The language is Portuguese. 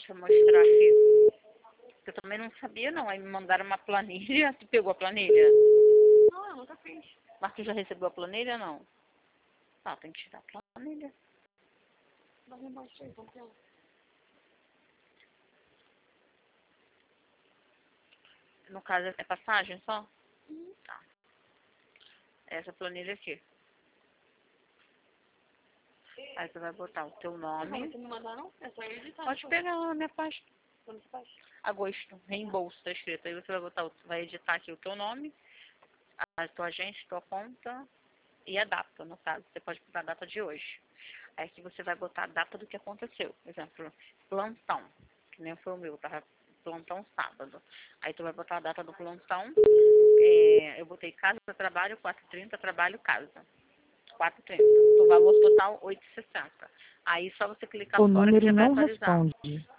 Deixa eu mostrar aqui. Eu também não sabia não. Aí me mandaram uma planilha. Tu pegou a planilha? Não, eu nunca fiz. Mas tu já recebeu a planilha ou não? Ah, tem que tirar a planilha. Não me mostrei, então tem. No caso é passagem só? Tá. Essa planilha aqui. Aí tu vai botar o teu Não, nome. você me mandar não? É só eu editar. Pode pegar lá na minha página. Quando você faz? Agosto, reembolso, tá escrito. Aí você vai botar, vai editar aqui o teu nome, a tua agência, tua conta e a data, no caso. Você pode botar a data de hoje. Aí aqui você vai botar a data do que aconteceu. Por exemplo, plantão, que nem foi o meu, tava plantão sábado. Aí tu vai botar a data do plantão. Eu botei casa, trabalho, 4h30, trabalho, casa. 4h30. O valor total, 8,60. Aí só você clicar O fora que número já vai não atualizar. responde.